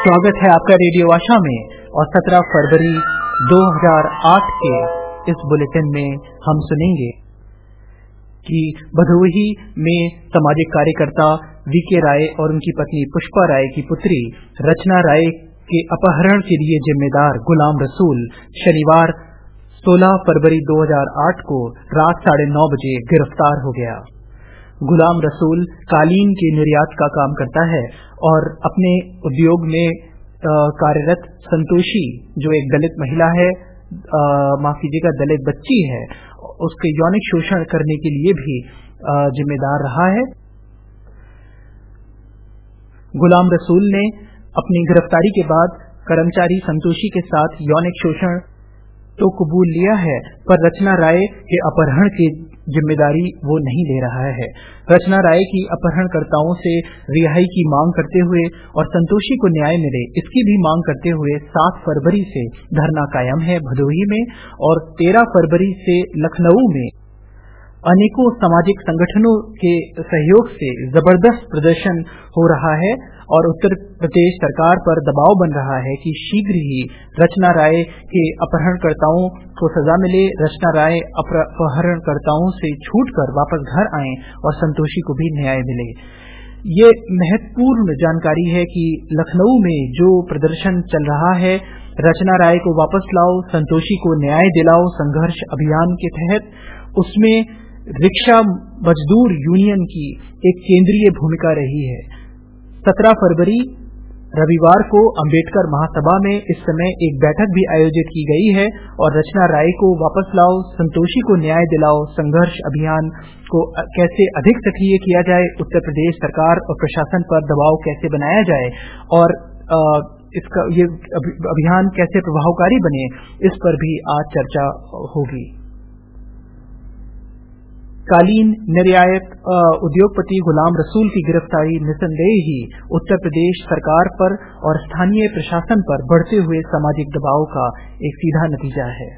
स्वागत है आपका रेडियो आशा में और 17 फरवरी 2008 के इस बुलेटिन में हम सुनेंगे कि भदोही में सामाजिक कार्यकर्ता वीके राय और उनकी पत्नी पुष्पा राय की पुत्री रचना राय के अपहरण के लिए जिम्मेदार गुलाम रसूल शनिवार 16 फरवरी 2008 को रात 9:30 बजे गिरफ्तार हो गया। गुलाम रसूल कालीन के निर्यात का काम करता है और अपने उद्योग में कार्यरत संतोषी जो एक दलित महिला है, माफ कीजिएगा दलित बच्ची है, उसके यौनिक शोषण करने के लिए भी जिम्मेदार रहा है। गुलाम रसूल ने अपनी गिरफ्तारी के बाद कर्मचारी संतोषी के साथ यौनिक शोषण तो कबूल लिया है, पर रचना राय के अपहरण की जिम्मेदारी वो नहीं ले रहा है। रचना राय की अपहरणकर्ताओं से रिहाई की मांग करते हुए और संतोषी को न्याय मिले इसकी भी मांग करते हुए 7 फरवरी से धरना कायम है भदोही में और 13 फरवरी से लखनऊ में अनेकों सामाजिक संगठनों के सहयोग से जबरदस्त प्रदर्शन हो रहा है और उत्तर प्रदेश सरकार पर दबाव बन रहा है कि शीघ्र ही रचना राय के अपहरणकर्ताओं को सजा मिले, रचना राय अपहरणकर्ताओं से छूटकर वापस घर आएं और संतोषी को भी न्याय मिले। ये महत्वपूर्ण जानकारी है कि लखनऊ में जो प्रदर्शन चल रहा है, रचना राय को वापस लाओ, संतोषी को न्याय दिलाओ संघर्ष अभियान के तहत, उसमें रिक्शा मजदूर यूनियन की एक केंद्रीय भूमिका रही है। 17 फरवरी रविवार को अंबेडकर महासभा में इस समय एक बैठक भी आयोजित की गई है और रचना राय को वापस लाओ, संतोषी को न्याय दिलाओ संघर्ष अभियान को कैसे अधिक सक्रिय किया जाए, उत्तर प्रदेश सरकार और प्रशासन पर दबाव कैसे बनाया जाए और इसका ये अभियान कैसे प्रभावकारी बने, इस पर भी आज चर्चा होगी। कालीन निर्यात उद्योगपति गुलाम रसूल की गिरफ्तारी निसंदेह ही उत्तर प्रदेश सरकार पर और स्थानीय प्रशासन पर बढ़ते हुए सामाजिक दबाव का एक सीधा नतीजा है।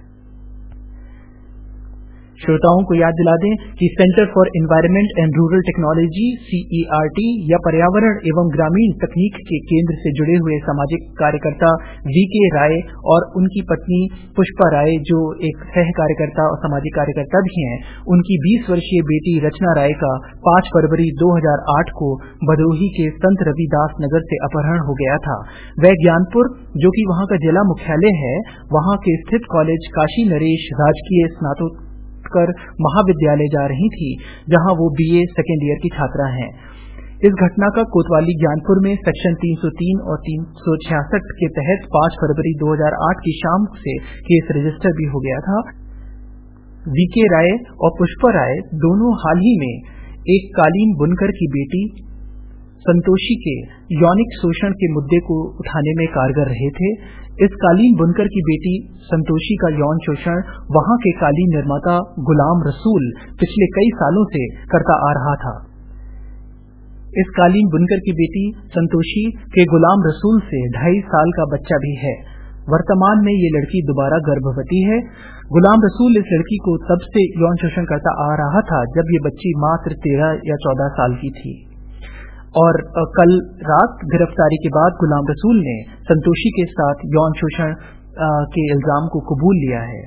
श्रोताओं को याद दिला दें कि centre for environment and rural technology CERT या पर्यावरण एवं ग्रामीण तकनीक के केंद्र से जुड़े हुए सामाजिक कार्यकर्ता वीके राय और उनकी पत्नी पुष्पा राय जो एक सह कार्यकर्ता और सामाजिक कार्यकर्ता भी हैं, उनकी 20 वर्षीय बेटी रचना राय का 5 फरवरी 2008 को भदोही के संत रविदास नगर से अपहरण हो गया था। वह ज्ञानपुर जो कि वहां का जिला मुख्यालय है, वहां के स्थित कॉलेज काशी नरेश राजकीय स्नातकोत्तर महाविद्यालय जा रही थी, जहां वो BA सेकेंड ईयर की छात्रा हैं। इस घटना का कोतवाली ज्ञानपुर में सेक्शन 303 और 366 के तहत 5 फरवरी 2008 की शाम से केस रजिस्टर भी हो गया था। वीके राय और पुष्पा राय दोनों हाल ही में एक कालीन बुनकर की बेटी संतोषी के यौनिक शोषण के मुद्दे को उठाने में कारगर रहे थे। इस कालीन बुनकर की बेटी संतोषी का यौन शोषण वहां के कालीन निर्माता गुलाम रसूल पिछले कई सालों से करता आ रहा था। इस कालीन बुनकर की बेटी संतोषी के गुलाम रसूल से 2.5 साल का बच्चा भी है। वर्तमान में ये लड़की दोबारा गर्भवती है। गुलाम रसूल इस लड़की को तब से यौन शोषण करता आ रहा था जब ये बच्ची मात्र 13 या 14 साल की थी और कल रात गिरफ्तारी के बाद गुलाम रसूल ने संतोषी के साथ यौन शोषण के इल्जाम को कबूल लिया है।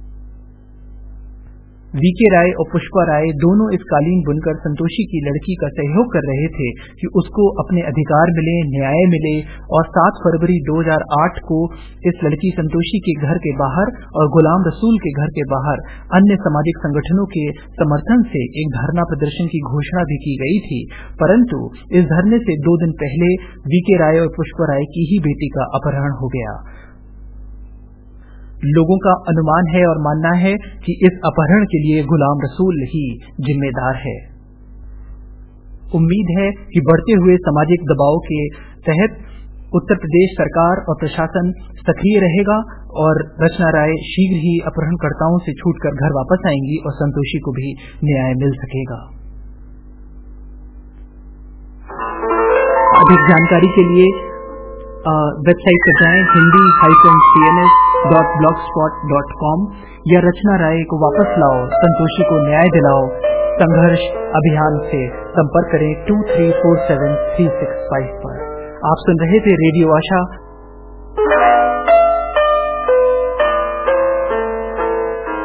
वीके राय और पुष्पा राय दोनों इस कालीन बुनकर संतोषी की लड़की का सहयोग कर रहे थे कि उसको अपने अधिकार मिले, न्याय मिले और 7 फरवरी 2008 को इस लड़की संतोषी के घर के बाहर और गुलाम रसूल के घर के बाहर अन्य सामाजिक संगठनों के समर्थन से एक धरना प्रदर्शन की घोषणा भी की गई थी, परंतु इस धरने से 2 दिन पहले वीके राय और पुष्पा राय की ही बेटी का अपहरण हो गया। लोगों का अनुमान है और मानना है कि इस अपहरण के लिए गुलाम रसूल ही जिम्मेदार है। उम्मीद है कि बढ़ते हुए सामाजिक दबाव के तहत उत्तर प्रदेश सरकार और प्रशासन सक्रिय रहेगा और रचना राय शीघ्र ही अपहरणकर्ताओं से छूटकर घर वापस आएंगी और संतोषी को भी न्याय मिल सकेगा। अधिक जानकारी के लिए वेबसाइट पर जाएं hindi-cns.blogspot.com या रचना राय को वापस लाओ, संतोषी को न्याय दिलाओ संघर्ष अभियान से संपर्क करें 23473655 पर। आप सुन रहे थे रेडियो आशा।